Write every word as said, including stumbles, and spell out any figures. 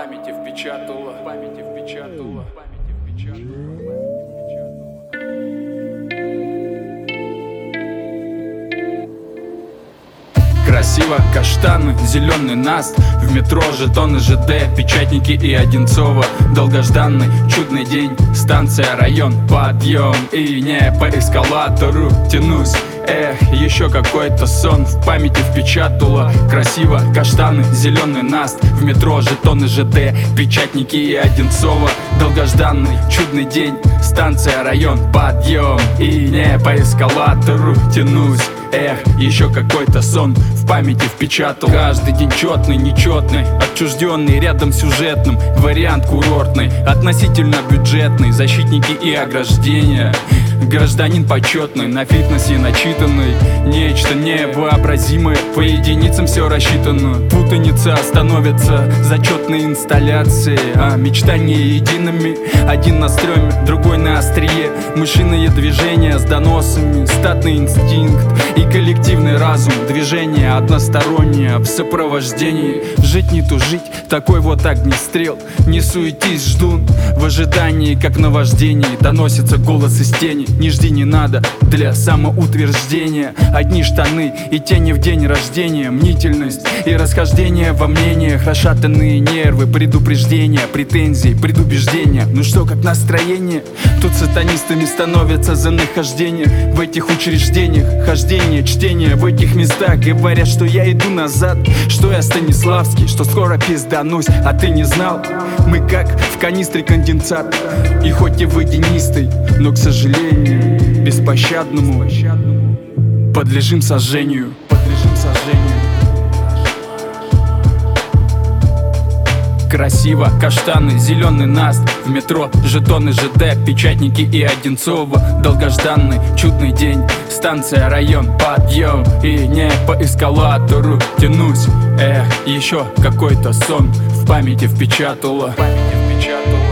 памяти впечатала, памяти впечатала, памяти впечатала. Красиво, каштаны, зеленый наст. В метро жетоны ЖД, печатники и Одинцово. Долгожданный, чудный день, станция, район, подъем. И не по эскалатору тянусь. Эх, еще какой-то сон в памяти впечатало. Красиво, каштаны, зеленый наст. В метро жетоны ЖД, печатники и Одинцово. Долгожданный, чудный день, станция, район, подъем. И не по эскалатору тянусь. Эх, еще какой-то сон в памяти впечатал. Каждый день четный, нечетный, отчужденный, рядом сюжетным. Вариант курортный, относительно бюджетный. Защитники и ограждения. Гражданин почетный, на фитнесе начитанный. Нечто невообразимое, по единицам все рассчитано. Путаница становится зачетной инсталляцией. А мечтания едиными, один на стреме, другой на острие. Мышиные движения с доносами, статный инстинкт и коллективный разум. Движение одностороннее в сопровождении. Жить не тужить, такой вот огнестрел. Не суетись, ждун, в ожидании, как наваждение. Доносится голос из тени. Не жди, не надо для самоутверждения. Одни штаны и тени в день рождения. Мнительность и расхождение во мнениях. Расшатанные нервы, предупреждения, претензии, предубеждения. Ну что, как настроение? Тут сатанистами становятся за нахождение в этих учреждениях. Хождение, чтение в этих местах. Говорят, что я иду назад, что я Станиславский, что скоро пизданусь. А ты не знал? Мы как в канистре конденсат. И хоть и водянистый, но, к сожалению, беспощадному подлежим сожжению. Подлежим сожжению. Красиво, каштаны, зеленый наст. В метро жетоны ЖД, печатники и Одинцово. Долгожданный, чудный день, станция, район, подъем. И не по эскалатору тянусь. Эх, еще какой-то сон в памяти впечатало. Памяти впечатало.